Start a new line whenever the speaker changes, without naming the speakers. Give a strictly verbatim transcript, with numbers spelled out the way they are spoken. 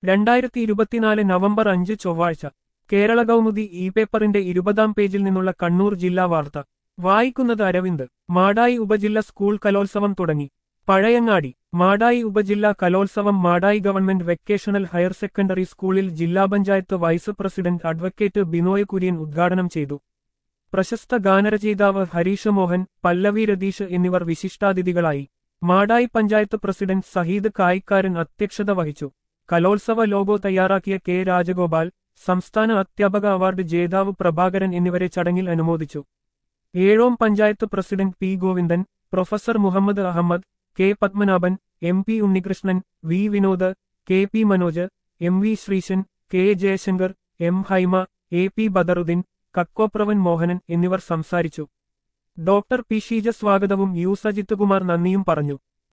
രണ്ടായിരത്തി ഇരുപത്തിനാല് നവംബർ അഞ്ച് ചൊവ്വാഴ്ച കേരള കൗമുദി ഇ പേപ്പറിന്റെ ഇരുപതാം പേജിൽ നിന്നുള്ള കണ്ണൂർ ജില്ലാ വാർത്ത വായിക്കുന്നത് അരവിന്ദ്. മാടായി ഉപജില്ല സ്കൂൾ കലോത്സവം തുടങ്ങി. പഴയങ്ങാടി. മാടായി ഉപജില്ലാ കലോത്സവം Madayi government vocational higher secondary സ്കൂളിൽ ജില്ലാ panchayat vice president advocate Binoy Kurian ഉദ്ഘാടനം ചെയ്തു. പ്രശസ്ത ഗാനരചയിതാവ് ഹരീഷ് മോഹൻ, പല്ലവി രതീഷ് എന്നിവർ വിശിഷ്ടാതിഥികളായി. മാടായി പഞ്ചായത്ത് പ്രസിഡന്റ് സഹീദ് കായിക്കാരൻ അധ്യക്ഷത വഹിച്ചു. കലോത്സവ ലോഗോ തയ്യാറാക്കിയ കെ രാജഗോപാൽ, സംസ്ഥാന അധ്യാപക അവാർഡ് ജേതാവ് പ്രഭാകരൻ എന്നിവരെ ചടങ്ങിൽ അനുമോദിച്ചു. Ezhome panchayat president P Govindan, professor Muhammad Ahmed, K Padmanabhan, M P Unnikrishnan, V Vinod, K P Manoj, M V Sreesan, K Jayashankar, M Haima, A P Badaruddin, Kakkopravan Mohanan എന്നിവർ സംസാരിച്ചു. ഡോക്ടർ പി ഷീജ സ്വാഗതവും യു സജിത്ത് കുമാർ നന്ദിയും പറഞ്ഞു.